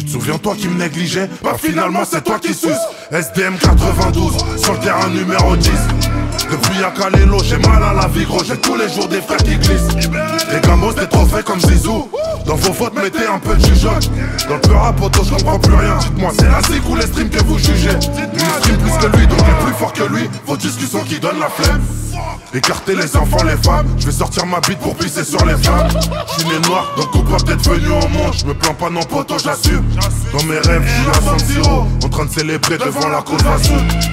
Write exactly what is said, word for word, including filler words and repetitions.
Tu te souviens toi qui me négligeais? Bah finalement c'est toi qui suces. S D M quatre-vingt-douze, sur le terrain numéro dix. Depuis à Calélo, j'ai mal à la vie gros, j'ai tous les jours des frères qui glissent. Les gamos des trophées comme Zizou. Dans vos votes mettez un peu de jugeote. Dans le peu rap auto je comprends plus rien. Dites-moi c'est la zik ou les streams que vous jugez? Lui il stream plus que lui donc il est plus fort que lui. Vos discussions qui donnent la flemme. Écartez les enfants, les femmes. Je vais sortir ma bite pour pisser sur les flammes. Je suis né noir, donc coupable d'être venu au monde. Je me plains pas non poteau, j'assume. Dans mes rêves, je suis à San Siro, en train de célébrer devant la côte d'Azur.